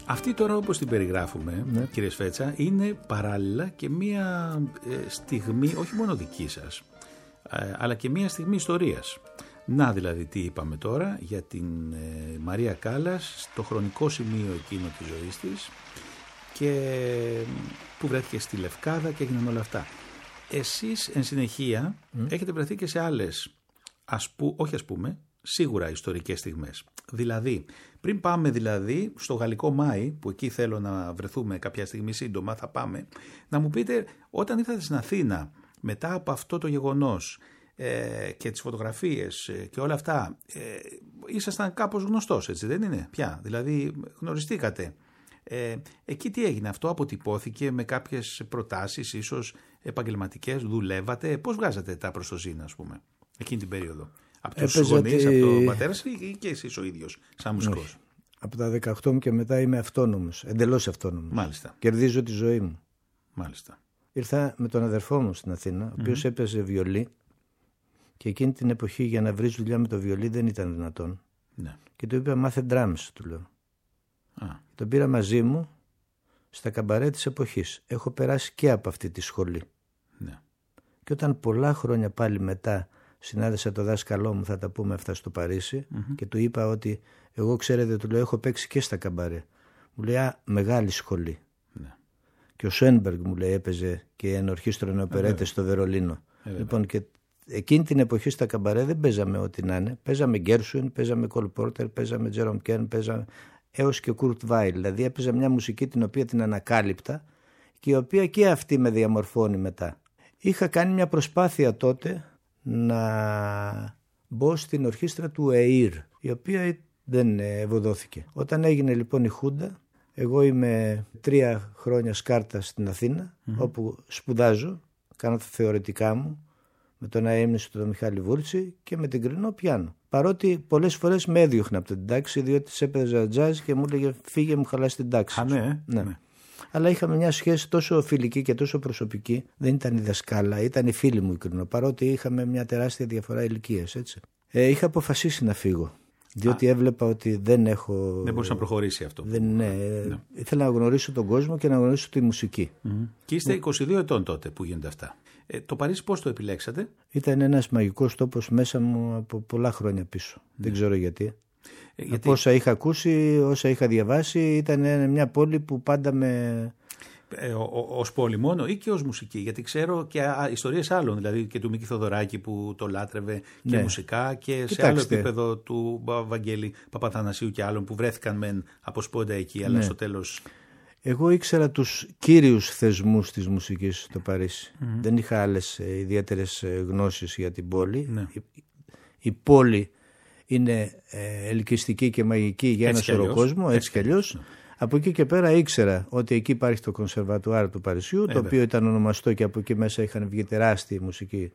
Αυτή τώρα, όπως την περιγράφουμε, κύριε Σφέτσα, είναι παράλληλα και μία στιγμή, όχι μόνο δική σας, αλλά και μία στιγμή ιστορίας. Να δηλαδή τι είπαμε τώρα για την Μαρία Κάλλας στο χρονικό σημείο εκείνο της ζωής της και που βρέθηκε στη Λευκάδα και έγιναν όλα αυτά. Εσείς εν συνεχεία έχετε βρεθεί και σε άλλες, σίγουρα ιστορικές στιγμές. Δηλαδή, πριν πάμε δηλαδή στο Γαλλικό Μάη, που εκεί θέλω να βρεθούμε κάποια στιγμή σύντομα, θα πάμε, να μου πείτε, όταν ήρθατε στην Αθήνα, μετά από αυτό το γεγονός και τις φωτογραφίες και όλα αυτά, ήσασταν κάπως γνωστός, έτσι δεν είναι πια? Δηλαδή γνωριστήκατε. Εκεί τι έγινε? Αυτό αποτυπώθηκε με κάποιες προτάσεις, ίσως επαγγελματικές, δουλεύατε? Πώς βγάζατε τα προστοζήνα, ας πούμε, εκείνη την περίοδο? Από τους γονείς, από τον πατέρα σας ή και εσείς ο ίδιος, σαν μουσικός? Όχι. Από τα 18 μου και μετά είμαι αυτόνομος, εντελώς αυτόνομος. Μάλιστα. Κερδίζω τη ζωή μου. Μάλιστα. Ήρθα με τον αδερφό μου στην Αθήνα, ο οποίος έπαιζε βιολί και εκείνη την εποχή για να βρεις δουλειά με το βιολί δεν ήταν δυνατόν. Ναι. Και του είπα μάθε drums, του λέω. Τον πήρα μαζί μου στα καμπαρέ της εποχής. Έχω περάσει και από αυτή τη σχολή. Ναι. Και όταν πολλά χρόνια πάλι μετά συνάντησα το δάσκαλό μου, θα τα πούμε αυτά στο Παρίσι, και του είπα ότι εγώ, ξέρετε, του λέω, έχω παίξει και στα καμπαρέ. Μου λέει, μεγάλη σχολή. Ναι. Και ο Σένμπεργκ, μου λέει, έπαιζε και ενορχίστρωνε οπερέτες στο Βερολίνο. Λοιπόν, και εκείνη την εποχή στα καμπαρέ δεν παίζαμε ό,τι να είναι. Παίζαμε Γκέρσουιν, παίζαμε Κολ Πόρτερ, παίζαμε Τζέρομ Κέρν, παίζαμε έως και Κουρτ Βάιλ. Δηλαδή έπαιζα μια μουσική την οποία την ανακάλυπτα και η οποία και αυτή με διαμορφώνει μετά. Είχα κάνει μια προσπάθεια τότε να μπω στην ορχήστρα του ΕΙΡ, η οποία δεν ευωδόθηκε. Όταν έγινε λοιπόν η Χούντα, εγώ είμαι 3 χρόνια σκάρτα στην Αθήνα, όπου σπουδάζω, κάνω τα θεωρητικά μου, με τον αείμνηστο τον Μιχάλη Βούρτσι και με την Κρινό πιάνω. Παρότι πολλές φορές με έδιωχνε από την τάξη, διότι έπαιζα τζάζ και μου έλεγε φύγε, μου χαλάς την τάξη. Ναι. Αλλά είχαμε μια σχέση τόσο φιλική και τόσο προσωπική. Δεν ήταν η δασκάλα, ήταν η φίλη μου η Κρινό, παρότι είχαμε μια τεράστια διαφορά ηλικίας, έτσι. Είχα αποφασίσει να φύγω, διότι έβλεπα ότι δεν έχω... Δεν μπορούσε να προχωρήσει αυτό. Ήθελα να γνωρίσω τον κόσμο και να γνωρίσω τη μουσική. Και είστε 22 ετών τότε που γίνονται αυτά. Το Παρίσι πώς το επιλέξατε? Ήταν ένας μαγικός τόπος μέσα μου από πολλά χρόνια πίσω. Δεν ξέρω γιατί. Από όσα είχα ακούσει, όσα είχα διαβάσει, ήταν μια πόλη που πάντα με... Ως πόλη μόνο ή και ως μουσική? Γιατί ξέρω και ιστορίες άλλων, δηλαδή και του Μίκη Θοδωράκη που το λάτρευε και μουσικά, και Κοιτάξτε, σε άλλο επίπεδο του Βαγγέλη Παπαθανασίου και άλλων που βρέθηκαν μεν από σπόντα εκεί, αλλά στο τέλος... Εγώ ήξερα τους κύριους θεσμούς της μουσικής στο Παρίσι. Δεν είχα άλλες ιδιαίτερες γνώσεις για την πόλη. Η πόλη είναι ελκυστική και μαγική για ένα σωρό κόσμο, έτσι κι αλλιώς. Από εκεί και πέρα ήξερα ότι εκεί υπάρχει το Κονσερβατουάρ του Παρισιού, το οποίο ήταν ονομαστό και από εκεί μέσα είχαν βγει τεράστια μουσική.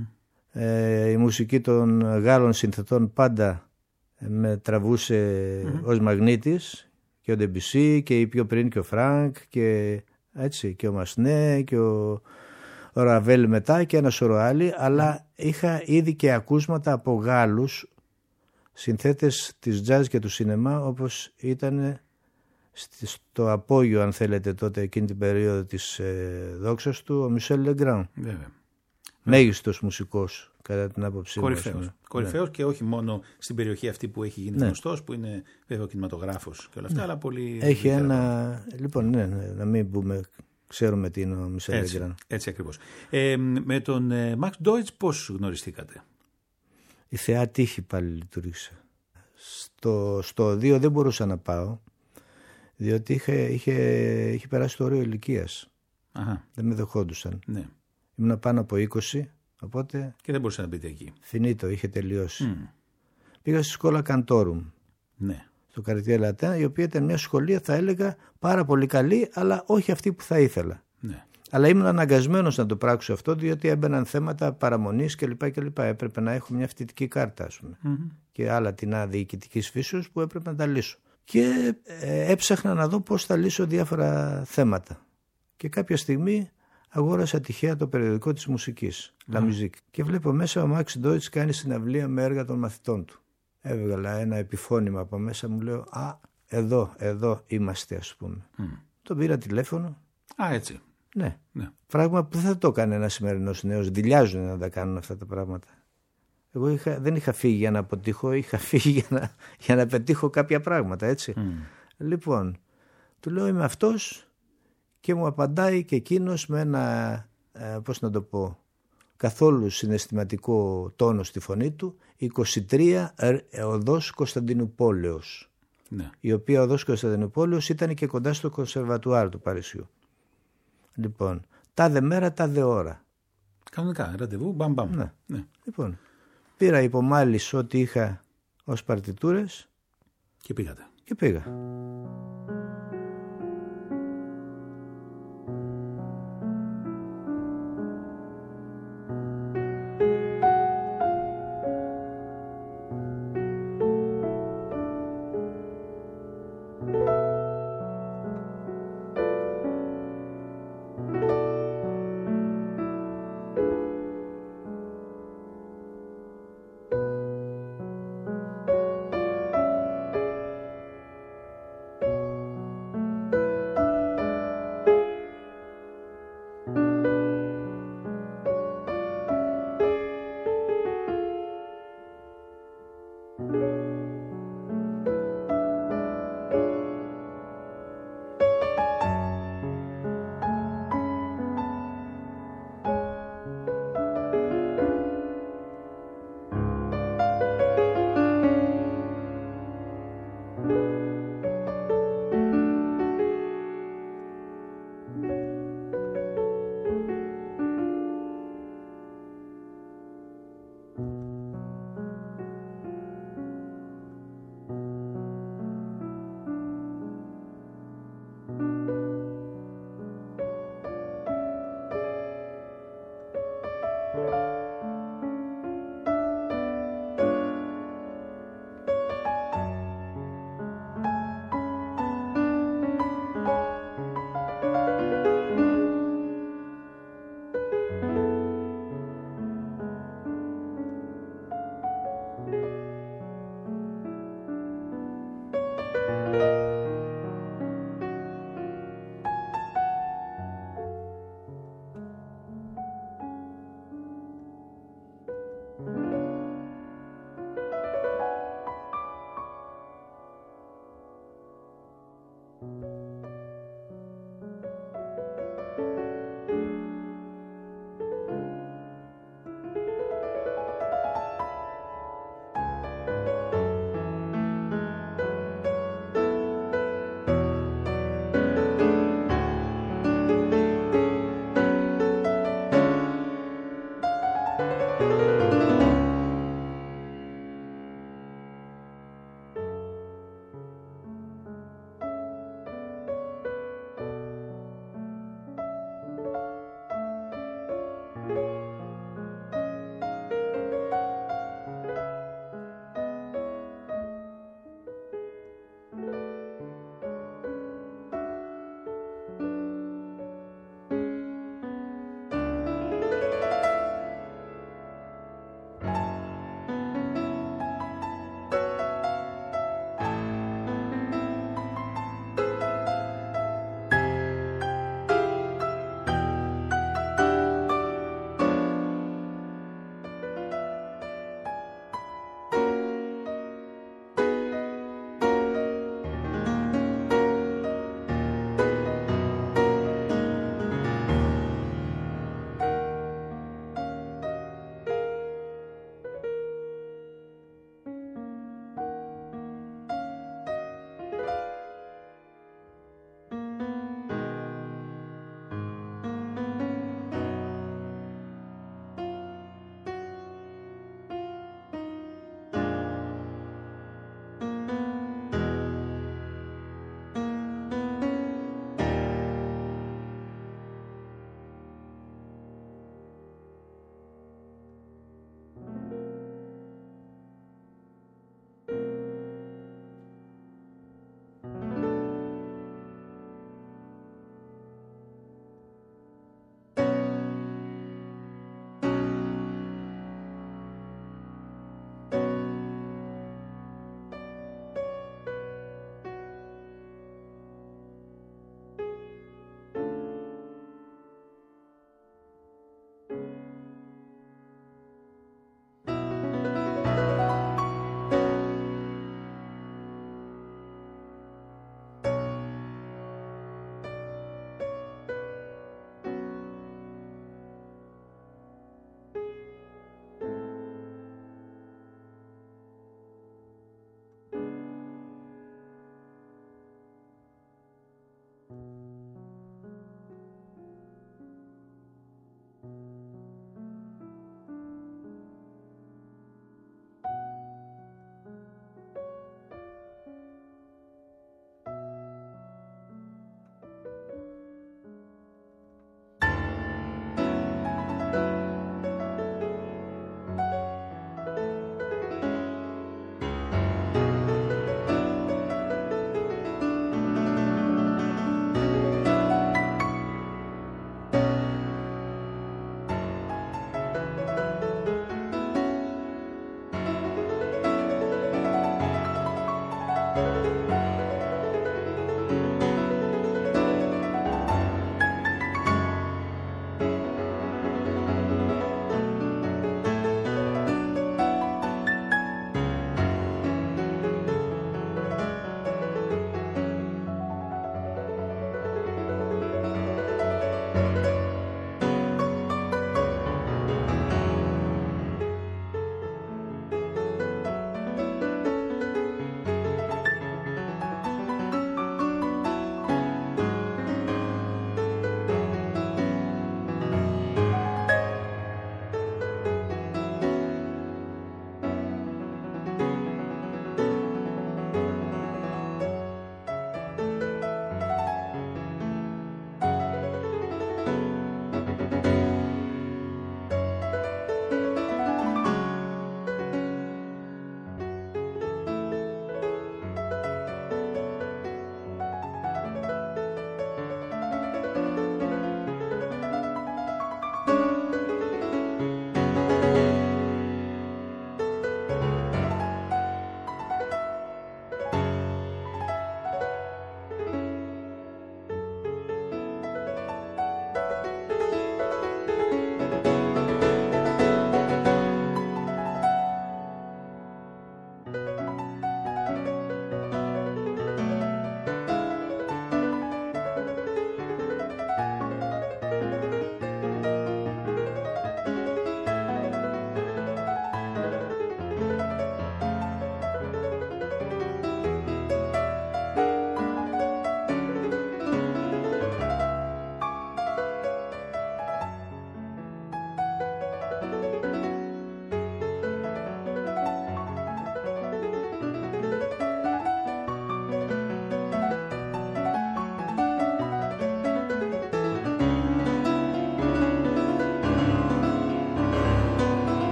Η μουσική των Γάλλων συνθετών πάντα με τραβούσε ως μαγνήτης, και ο Ντεμπισί και η πιο πριν και ο Φρανκ και, έτσι, και ο Μασνέ και ο Ραβέλ μετά και ένα σωρό άλλοι, αλλά είχα ήδη και ακούσματα από Γάλλους συνθέτες της jazz και του σινεμά, όπως ήταν στο απόγειο, αν θέλετε, τότε εκείνη την περίοδο της δόξας του, ο Μισελ Λεγκράν. Μέγιστος μουσικός κατά την άποψή μου. Κορυφαίος και όχι μόνο στην περιοχή αυτή που έχει γίνει γνωστός, που είναι βέβαια ο κινηματογράφος και όλα αυτά, αλλά πολύ... Έχει ένα... Λοιπόν, να μην πούμε, ξέρουμε τι είναι ο Μισελ Λεγκράν. Έτσι ακριβώς. Με τον Μαξ Ντόιτς πώς γνωριστήκατε? Η θεά τύχη πάλι λειτουργήσε. Στο 2 δεν μπορούσα να πάω, διότι είχε περάσει το όριο ηλικίας. Δεν με δεχόντουσαν. Ναι. Ήμουν πάνω από 20, οπότε... Και δεν μπορούσα να μπείτε εκεί. Φινίτο, είχε τελειώσει. Πήγα στη σκόλα Καντόρουμ. Ναι. Στο Καριτιέ Λατέν, η οποία ήταν μια σχολεία, θα έλεγα, πάρα πολύ καλή, αλλά όχι αυτή που θα ήθελα. Ναι. Αλλά ήμουν αναγκασμένος να το πράξω αυτό, διότι έμπαιναν θέματα παραμονής κλπ. Έπρεπε να έχω μια φοιτητική κάρτα, ας πούμε. Και άλλα τεινά διοικητικής φύσεως που έπρεπε να τα λύσω. Και έψαχνα να δω πώς θα λύσω διάφορα θέματα. Και κάποια στιγμή αγόρασα τυχαία το περιοδικό της μουσικής, La Musique. Και βλέπω μέσα ο Μαξ Ντόιτς κάνει συναυλία με έργα των μαθητών του. Έβγαλα ένα επιφώνημα από μέσα, μου λέω εδώ είμαστε, ας πούμε. Τον πήρα τηλέφωνο. Α, έτσι. Ναι. Πράγμα που δεν θα το έκανε ένας σημερινός νέος. Δειλιάζουν να τα κάνουν αυτά τα πράγματα. Εγώ δεν είχα φύγει για να αποτύχω, είχα φύγει για να πετύχω κάποια πράγματα, έτσι. Λοιπόν, του λέω είμαι αυτός και μου απαντάει και εκείνος με ένα, πώς να το πω, καθόλου συναισθηματικό τόνο στη φωνή του, 23 οδός Κωνσταντινουπόλεως. Ναι. Η οποία οδός Κωνσταντινουπόλεως ήταν και κοντά στο Κονσερβατουάρ του Παρισιού. Λοιπόν, τάδε μέρα, τάδε ώρα. Κανονικά, ραντεβού, μπαμ. Ναι. Λοιπόν, πήρα υπομάλης ό,τι είχα ως παρτιτούρες και πήγατε. Και πήγα.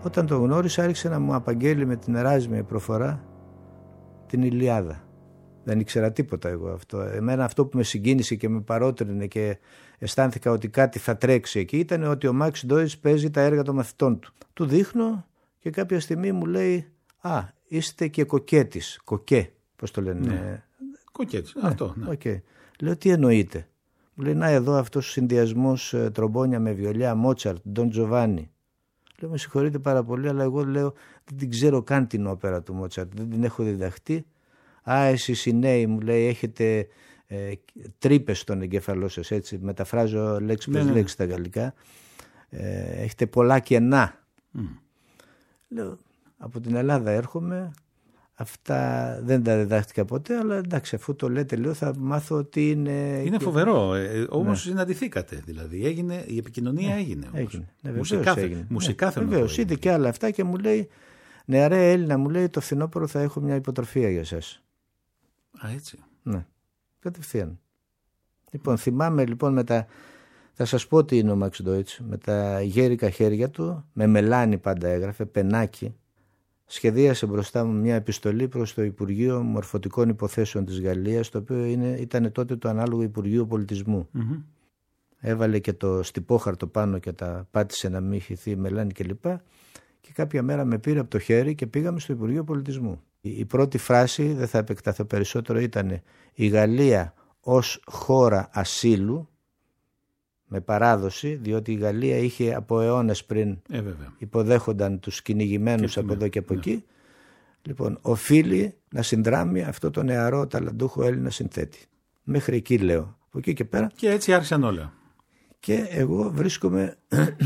Όταν τον γνώρισα άρχισε να μου απαγγέλει με την εράσιμη προφορά την Ηλιάδα. Δεν ήξερα τίποτα εγώ αυτό. Εμένα αυτό που με συγκίνησε και με παρότρινε και αισθάνθηκα ότι κάτι θα τρέξει εκεί ήταν ότι ο Μαξ Ντόιτς παίζει τα έργα των μαθητών του. Του δείχνω και κάποια στιγμή μου λέει «Α, είστε και κοκέτης». Κοκέ, πώς το λένε. Ναι. Κοκέτης, αυτό. Ναι. Okay. Λέω «Τι εννοείται». Μου λέει «Να εδώ αυτός ο συνδυασμός τρομπόνια με βιολιά, Μότσαρτ, Ντον Τζοβάνι». Λέω «Με συγχωρείτε πάρα πολύ, αλλά εγώ λέω δεν την ξέρω καν την όπερα του Μότσαρτ, δεν την έχω διδαχτεί». «Α, εσείς οι νέοι», μου λέει, «έχετε τρύπες στον εγκέφαλό σας», έτσι, μεταφράζω λέξη προς λέξη στα γαλλικά, «έχετε πολλά κενά». Λέω «Από την Ελλάδα έρχομαι, αυτά δεν τα διδάχτηκα ποτέ, αλλά εντάξει, αφού το λέτε λέω θα μάθω ότι είναι». Είναι φοβερό, όμως συναντηθήκατε, δηλαδή η επικοινωνία έγινε. Μουσικά θέλω. Βεβαίως, είδε και άλλα αυτά και μου λέει «Νεαρέ Έλληνα», μου λέει, «το φθινόπωρο θα έχω μια υποτροφία για σας». Α, έτσι. Ναι, κατευθείαν. Λοιπόν, θυμάμαι λοιπόν θα σας πω τι είναι ο Μαξ Ντόιτς, με τα γέρικα χέρια του, με μελάνι πάντα έγραφε, πενάκι, σχεδίασε μπροστά μου μια επιστολή προς το Υπουργείο Μορφωτικών Υποθέσεων της Γαλλίας, το οποίο ήταν τότε το ανάλογο Υπουργείο Πολιτισμού. Έβαλε και το στιπόχαρτο πάνω και τα πάτησε να μην χυθεί μελάνι κλπ. Και κάποια μέρα με πήρε από το χέρι και πήγαμε στο Υπουργείο Πολιτισμού. Η πρώτη φράση, δεν θα επεκταθώ περισσότερο, ήταν «Η Γαλλία ως χώρα ασύλου», με παράδοση, διότι η Γαλλία είχε από αιώνες πριν υποδέχονταν τους κυνηγημένους από εδώ και από εκεί. Λοιπόν, οφείλει να συνδράμει αυτό το νεαρό ταλαντούχο Έλληνα συνθέτη. Μέχρι εκεί λέω. Από εκεί και πέρα. Και έτσι άρχισαν όλα. Και εγώ βρίσκομαι,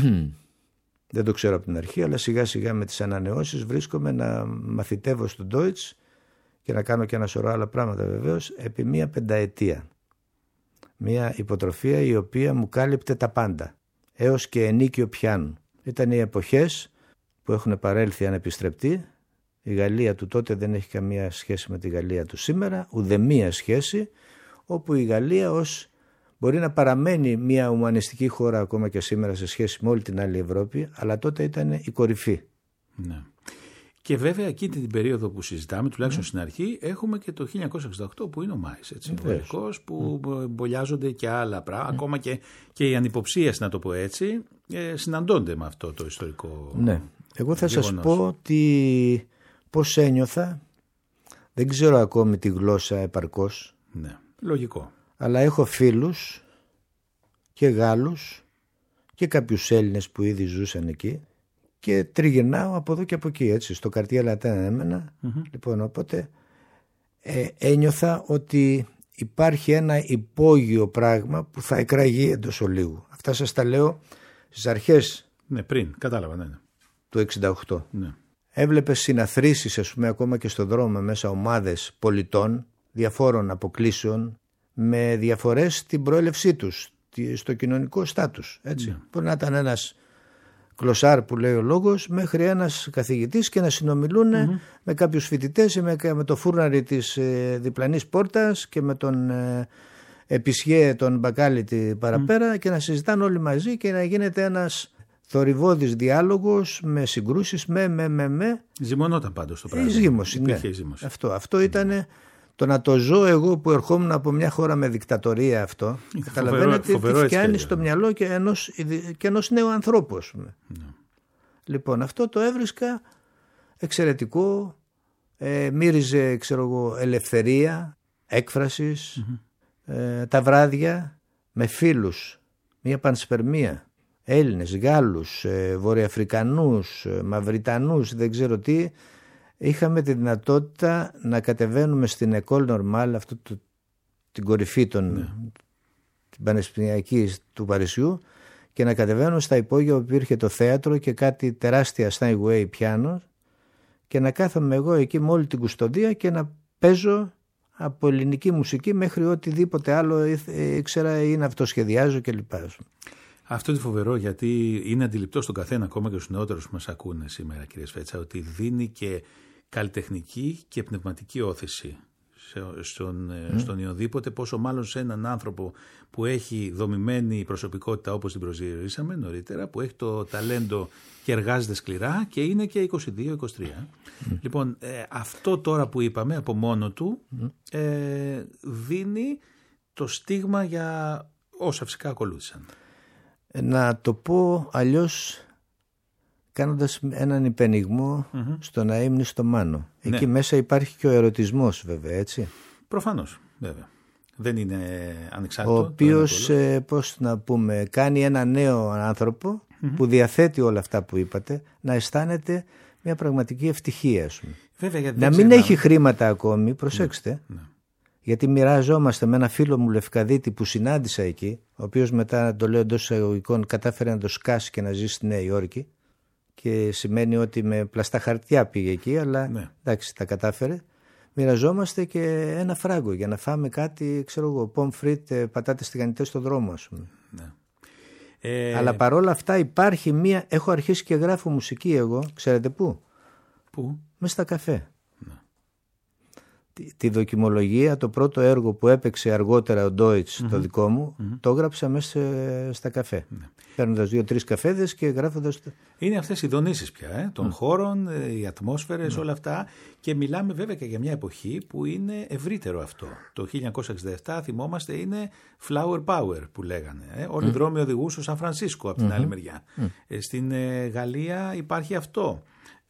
δεν το ξέρω από την αρχή, αλλά σιγά σιγά με τις ανανεώσεις βρίσκομαι να μαθητεύω στον Ντόιτς και να κάνω και ένα σωρό άλλα πράγματα βεβαίως επί μία πενταετία. Μια υποτροφία η οποία μου κάλυπτε τα πάντα, έως και ενίκιο πιάνου. Ήταν οι εποχές που έχουν παρέλθει ανεπιστρεπτοί. Η Γαλλία του τότε δεν έχει καμία σχέση με τη Γαλλία του σήμερα, ουδεμία σχέση, όπου η Γαλλία μπορεί να παραμένει μια ουμανιστική χώρα ακόμα και σήμερα σε σχέση με όλη την άλλη Ευρώπη, αλλά τότε ήταν η κορυφή. Ναι. Και βέβαια εκείνη την περίοδο που συζητάμε, τουλάχιστον στην αρχή, έχουμε και το 1968 που είναι ο Μάης, έτσι, ο Γαλλικός, που μπολιάζονται και άλλα πράγματα, ακόμα και οι ανυποψίες, να το πω έτσι, συναντώνται με αυτό το ιστορικό. Ναι, εγώ θα σας πω ότι πώς ένιωθα, δεν ξέρω ακόμη τη γλώσσα επαρκώς. Ναι, λογικό. Αλλά έχω φίλους και Γάλλους και κάποιους Έλληνες που ήδη ζούσαν εκεί. Και τριγυρνάω από εδώ και από εκεί, έτσι, στο Καρτιέ Λατέν έμενα. Λοιπόν, οπότε ένιωθα ότι υπάρχει ένα υπόγειο πράγμα που θα εκραγεί εντός ολίγου. Αυτά σας τα λέω στις αρχές. Ναι, πριν, κατάλαβα, ναι. Του 68. Ναι. Έβλεπες συναθρήσεις, ας πούμε, ακόμα και στον δρόμο μέσα ομάδες πολιτών διαφόρων αποκλήσεων με διαφορές στην προέλευσή τους, στο κοινωνικό στάτους, έτσι. Μπορεί να ήταν ένας κλωσάρ που λέει ο λόγος, μέχρι ένας καθηγητής και να συνομιλούν με κάποιους φοιτητές ή με το φούρναρι της διπλανής πόρτας και με τον επισιέ τον μπακάλι παραπέρα και να συζητάνε όλοι μαζί και να γίνεται ένας θορυβώδης διάλογος με συγκρούσεις με. Ζυμωνόταν πάντως το πράγμα. Η ζύμωση, ναι. Αυτό ήταν το να το ζω εγώ που ερχόμουν από μια χώρα με δικτατορία αυτό. Καταλαβαίνετε τι φτιάνει στο μυαλό και ενός νέου ανθρώπου, ας πούμε. Ναι. Λοιπόν, αυτό το έβρισκα εξαιρετικό. Μύριζε, ξέρω εγώ, ελευθερία έκφρασης. Τα βράδια με φίλους, μια πανσπερμία, Έλληνες, Γάλλους, Βορειοαφρικανούς, Μαυριτανούς, δεν ξέρω τι. Είχαμε τη δυνατότητα να κατεβαίνουμε στην École Normale, την κορυφή την πανεπιστημιακή του Παρισιού, και να κατεβαίνουμε στα υπόγεια όπου υπήρχε το θέατρο και κάτι τεράστια Steinway πιάνο, και να κάθομαι εγώ εκεί με όλη την κουστοδία και να παίζω από ελληνική μουσική μέχρι οτιδήποτε άλλο ήξερα ή να αυτοσχεδιάζω κλπ. Αυτό είναι φοβερό, γιατί είναι αντιληπτό στον καθένα, ακόμα και στους νεότερους που μας ακούνε σήμερα, κύριε Σφέτσα, ότι δίνει και καλλιτεχνική και πνευματική όθηση στον Ιονδήποτε, πόσο μάλλον σε έναν άνθρωπο που έχει δομημένη προσωπικότητα όπως την προσδιορίσαμε νωρίτερα, που έχει το ταλέντο και εργάζεται σκληρά και είναι και 22-23. Λοιπόν, αυτό τώρα που είπαμε από μόνο του δίνει το στίγμα για όσα φυσικά ακολούθησαν. Να το πω αλλιώς, κάνοντας έναν υπενιγμό στο να ύμνει στο Μάνο. Εκεί μέσα υπάρχει και ο ερωτισμός βέβαια, έτσι. Προφανώς, βέβαια. Δεν είναι ανεξάρτητο. Ο οποίος, πώς να πούμε, κάνει ένα νέο άνθρωπο που διαθέτει όλα αυτά που είπατε, να αισθάνεται μια πραγματική ευτυχία, ας πούμε. Βέβαια, να μην έχει χρήματα ακόμη, προσέξτε. Γιατί μοιράζομαστε με ένα φίλο μου Λευκαδίτη που συνάντησα εκεί, ο οποίος μετά, το λέω εντός εισαγωγικών, κατάφερε να το σκάσει και να ζήσει στη Νέα Υόρκη. Και σημαίνει ότι με πλαστά χαρτιά πήγε εκεί, αλλά εντάξει, τα κατάφερε. Μοιραζόμαστε και ένα φράγκο για να φάμε κάτι, ξέρω εγώ, πομ φρίτ, πατάτες τηγανιτές στον δρόμο, ας πούμε. Αλλά παρόλα αυτά υπάρχει μία. Έχω αρχίσει και γράφω μουσική εγώ, ξέρετε πού? Πού? Μες στα καφέ. Τη δοκιμολογία, το πρώτο έργο που έπαιξε αργότερα ο Ντόιτς, το δικό μου, το έγραψα μέσα στα καφέ. Παίρνοντας 2-3 καφέδες και γράφοντας. Είναι αυτές οι δονήσεις πια των χώρων, οι ατμόσφαιρες, όλα αυτά. Και μιλάμε βέβαια και για μια εποχή που είναι ευρύτερο αυτό. Το 1967, θυμόμαστε, είναι flower power που λέγανε. Όλοι οι δρόμοι οδηγούν στο Σαν Φρανσίσκο από την άλλη μεριά. Στην Γαλλία υπάρχει αυτό.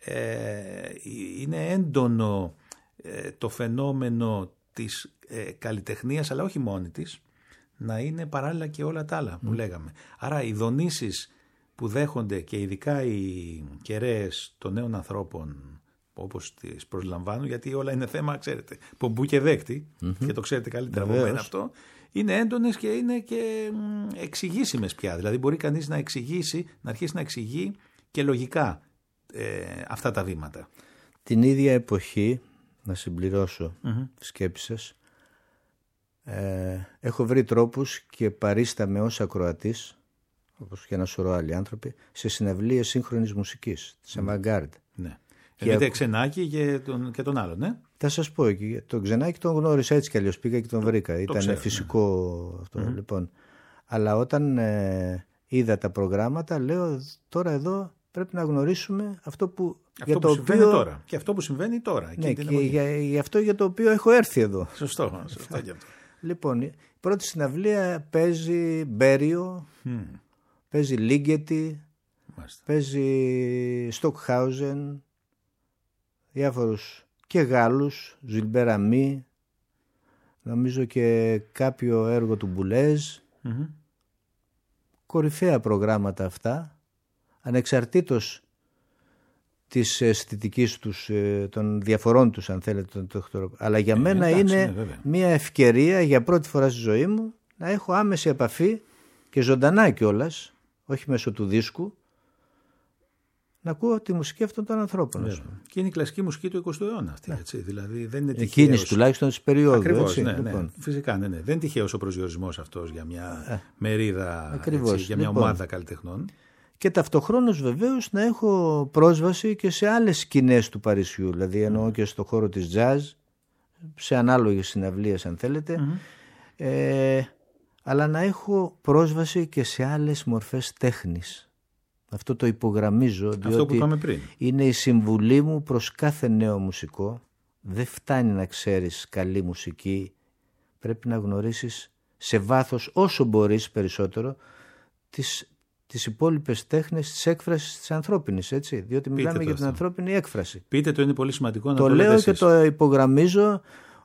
Είναι έντονο το φαινόμενο της καλλιτεχνίας, αλλά όχι μόνη της, να είναι παράλληλα και όλα τα άλλα που λέγαμε. Άρα οι δονήσεις που δέχονται και ειδικά οι κεραίες των νέων ανθρώπων, όπως τις προσλαμβάνουν, γιατί όλα είναι θέμα, ξέρετε, πομπού και δέκτη, και το ξέρετε καλύτερα από μένα αυτό, είναι έντονες και είναι και εξηγήσιμες πια. Δηλαδή μπορεί κανείς να εξηγήσει, να αρχίσει να εξηγεί και λογικά αυτά τα βήματα. Την ίδια εποχή, να συμπληρώσω τη σκέψη σας, έχω βρει τρόπους και παρίσταμαι ως ακροατής, όπως και ένα σωρό άλλοι άνθρωποι, σε συναυλίες σύγχρονης μουσικής, της Avant-Garde. Και Ξενάκη και τον άλλον, ναι. Θα σας πω, τον Ξενάκη τον γνώρισα έτσι κι αλλιώς, πήγα και τον βρήκα. Ήταν φυσικό αυτό, λοιπόν. Αλλά όταν είδα τα προγράμματα, λέω τώρα εδώ πρέπει να γνωρίσουμε αυτό που συμβαίνει τώρα. Και αυτό που συμβαίνει τώρα. Ναι, και για αυτό για το οποίο έχω έρθει εδώ. Σωστό. Λοιπόν, η πρώτη συναυλία παίζει Μπέριο, παίζει Λίγκετι, παίζει Στοκχάουζεν, διάφορους και Γάλλους, Ζιλμπέρ Αμί, νομίζω και κάποιο έργο του Μπουλέζ. Κορυφαία προγράμματα αυτά, ανεξαρτήτως της αισθητικής τους, των διαφορών τους, αν θέλετε, αλλά για μένα είναι μια ευκαιρία για πρώτη φορά στη ζωή μου να έχω άμεση επαφή και ζωντανά κιόλας, όχι μέσω του δίσκου, να ακούω τη μουσική αυτών των ανθρώπων. Και είναι η κλασική μουσική του 20ου αιώνα αυτή, έτσι. Δηλαδή δεν είναι τυχαίος. Εκείνης τουλάχιστον της περίοδου. Ακριβώς, λοιπόν. Φυσικά, ναι. Δεν είναι τυχαίος ο προσδιορισμός αυτός για μια μερίδα, έτσι, για μια ομάδα καλλιτεχνών. Και ταυτοχρόνως βεβαίως να έχω πρόσβαση και σε άλλες σκηνές του Παρισιού, δηλαδή εννοώ και στο χώρο της jazz, σε ανάλογες συναυλίες αν θέλετε, αλλά να έχω πρόσβαση και σε άλλες μορφές τέχνης. Αυτό το υπογραμμίζω, διότι αυτό που είπαμε πριν. Είναι η συμβουλή μου προς κάθε νέο μουσικό. Δεν φτάνει να ξέρεις καλή μουσική, πρέπει να γνωρίσεις σε βάθος όσο μπορείς περισσότερο τις υπόλοιπες τέχνες της έκφρασης της ανθρώπινης, έτσι, διότι μιλάμε για την ανθρώπινη έκφραση. Πείτε το, είναι πολύ σημαντικό να το λέω και το υπογραμμίζω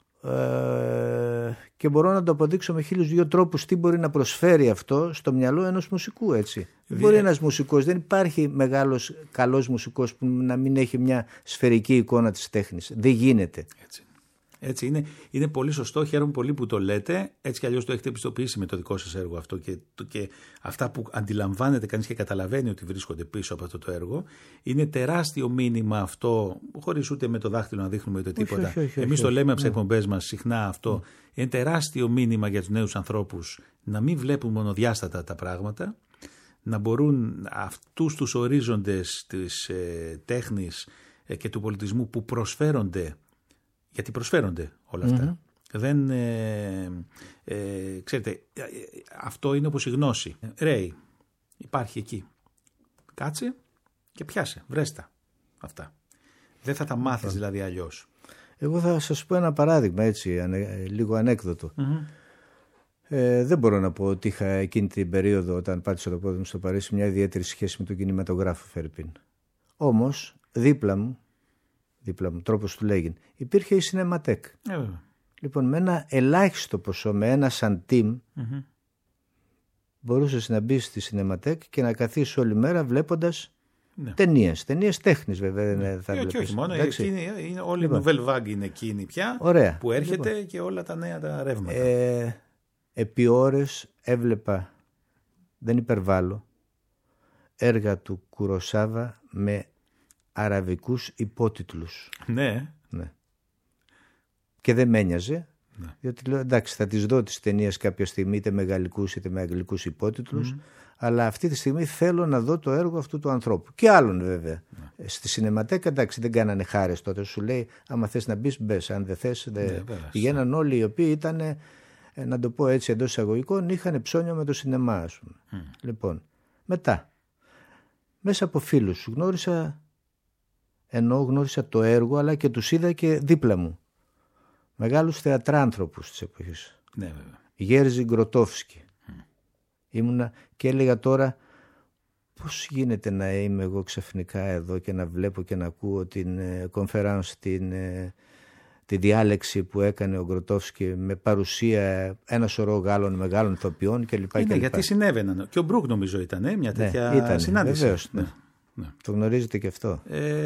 και μπορώ να το αποδείξω με 1002 τρόπους τι μπορεί να προσφέρει αυτό στο μυαλό ενός μουσικού, έτσι. Μπορεί ένας μουσικός, δεν υπάρχει μεγάλος καλός μουσικός που να μην έχει μια σφαιρική εικόνα της τέχνης. Δεν γίνεται. Έτσι είναι πολύ σωστό, χαίρομαι πολύ που το λέτε. Έτσι κι αλλιώς το έχετε επιστοποιήσει με το δικό σας έργο αυτό και αυτά που αντιλαμβάνεται κανείς και καταλαβαίνει ότι βρίσκονται πίσω από αυτό το έργο. Είναι τεράστιο μήνυμα αυτό, χωρίς ούτε με το δάχτυλο να δείχνουμε ούτε τίποτα. Εμείς το λέμε από τις εκπομπές μας συχνά αυτό. Είναι τεράστιο μήνυμα για τους νέους ανθρώπους να μην βλέπουν μονοδιάστατα τα πράγματα, να μπορούν αυτούς τους ορίζοντες της τέχνης και του πολιτισμού που προσφέρονται, γιατί προσφέρονται όλα αυτά, Δεν, ξέρετε, αυτό είναι όπως η γνώση. Ρέει, υπάρχει εκεί. Κάτσε και πιάσε, βρέστα αυτά. Δεν θα τα μάθεις δηλαδή αλλιώς. Εγώ θα σας πω ένα παράδειγμα έτσι, λίγο ανέκδοτο. Δεν μπορώ να πω ότι είχα εκείνη την περίοδο όταν πάτησα το πόδι μου στο Παρίσι μια ιδιαίτερη σχέση με τον κινηματογράφο Φερρυπίν. Όμως δίπλα μου, τρόπος του λέγειν, υπήρχε η Σινεματέκ. Λοιπόν, με ένα ελάχιστο ποσό, με 1 σαντίμ, μπορούσες να μπεις στη Σινεματέκ και να καθίσεις όλη μέρα βλέποντας ταινίες τέχνης βέβαια. Και όχι μόνο, όλη η Nouvelle Vague είναι εκείνη πια. Ωραία. Που έρχεται και όλα τα νέα τα ρεύματα. Επί ώρες έβλεπα, δεν υπερβάλλω, έργα του Κουροσάβα με αραβικούς υπότιτλους. Ναι. Και δεν με ένοιαζε, διότι λέω εντάξει, θα τις δω τις ταινίες κάποια στιγμή είτε με γαλλικούς είτε με αγγλικούς υπότιτλους, αλλά αυτή τη στιγμή θέλω να δω το έργο αυτού του ανθρώπου. Και άλλων βέβαια. Στη Σινεματέκα, εντάξει, δεν κάνανε χάρες τότε. Σου λέει, άμα θες να μπεις, μπες. Αν δεν θες, πηγαίναν όλοι οι οποίοι ήταν, να το πω έτσι εντός εισαγωγικών, είχαν ψώνιο με το σινεμά, ας πούμε. Λοιπόν, μετά, μέσα από φίλους γνώρισα το έργο, αλλά και τους είδα και δίπλα μου. Μεγάλους θεατράνθρωπους της εποχής. Ναι, βέβαια. Γέρζι Γκροτόφσκι. Ήμουνα και έλεγα τώρα πώς γίνεται να είμαι εγώ ξαφνικά εδώ και να βλέπω και να ακούω την conference, τη διάλεξη που έκανε ο Γκροτόφσκι με παρουσία ένα σωρό Γάλλων μεγάλων ηθοποιών κλπ. Γιατί συνέβαιναν. Και ο Μπρουκ νομίζω ήταν μια τέτοια συνάντηση. Βεβαίως, ναι. Το γνωρίζετε και αυτό.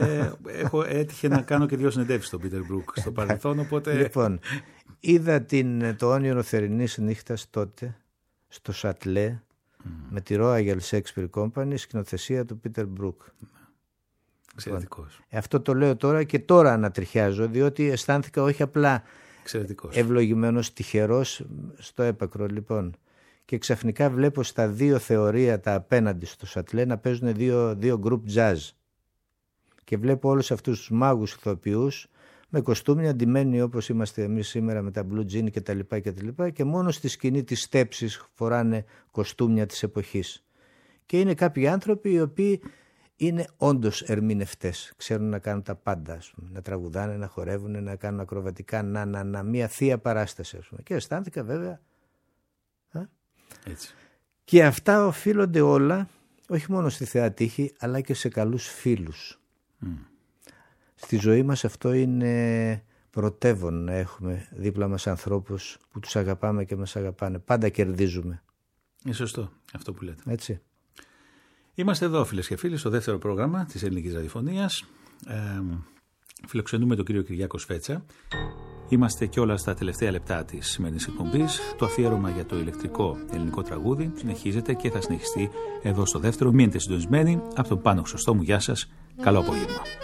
Έτυχε να κάνω και 2 συνεντεύξεις στον Πίτερ Μπρουκ στο παρελθόν. Οπότε... Λοιπόν, είδα το όνειρο θερινής νύχτας τότε στο Σατλέ με τη Royal Shakespeare Company, σκηνοθεσία του Πίτερ Μπρουκ. Εξαιρετικός. Αυτό το λέω τώρα και τώρα ανατριχιάζω, διότι αισθάνθηκα όχι απλά ευλογημένος, τυχερός στο έπακρο λοιπόν. Και ξαφνικά βλέπω στα 2 θεωρία τα απέναντι στο Σατλέ να παίζουν 2 group jazz. Και βλέπω όλους αυτούς τους μάγους ηθοποιούς με κοστούμια ντυμένοι όπως είμαστε εμείς σήμερα με τα blue jean και τα λοιπά και μόνο στη σκηνή της στέψης φοράνε κοστούμια της εποχής. Και είναι κάποιοι άνθρωποι οι οποίοι είναι όντως ερμηνευτές. Ξέρουν να κάνουν τα πάντα, ας πούμε. Να τραγουδάνε, να χορεύουν, να κάνουν ακροβατικά, μια θεία παράσταση, ας πούμε. Και αισθάνθηκα βέβαια. Έτσι. Και αυτά οφείλονται όλα όχι μόνο στη θεά τύχη αλλά και σε καλούς φίλους. Στη ζωή μας αυτό είναι πρωτεύον, να έχουμε δίπλα μας ανθρώπους που τους αγαπάμε και μας αγαπάνε. Πάντα κερδίζουμε. Είναι σωστό αυτό που λέτε. Έτσι. Είμαστε εδώ φίλες και φίλοι στο δεύτερο πρόγραμμα της Ελληνικής Ραδιοφωνίας. Φιλοξενούμε τον κύριο Κυριάκο Σφέτσα. Είμαστε κιόλας στα τελευταία λεπτά της σημερινής εκπομπής. Το αφιέρωμα για το ηλεκτρικό ελληνικό τραγούδι συνεχίζεται και θα συνεχιστεί εδώ στο δεύτερο. Μείνετε συντονισμένοι από τον Πάνο Χρυσοστόμου. Γεια σας. Καλό απόγευμα.